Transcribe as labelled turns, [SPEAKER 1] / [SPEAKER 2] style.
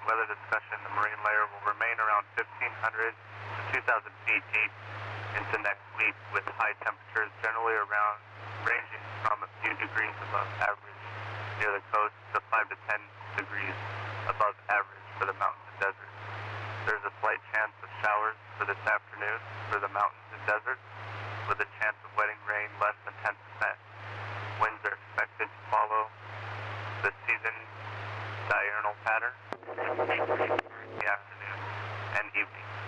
[SPEAKER 1] weather discussion, the marine layer will remain around 1,500 to 2,000 feet deep into next week, with high temperatures generally around ranging from a few degrees above average near the coast to 5 to 10 degrees above average for the mountains and deserts. There's a slight chance of showers for this afternoon for the mountains and deserts, with a chance of wetting rain less than 10%. Winds are expected to follow the season diurnal pattern in the afternoon and evening.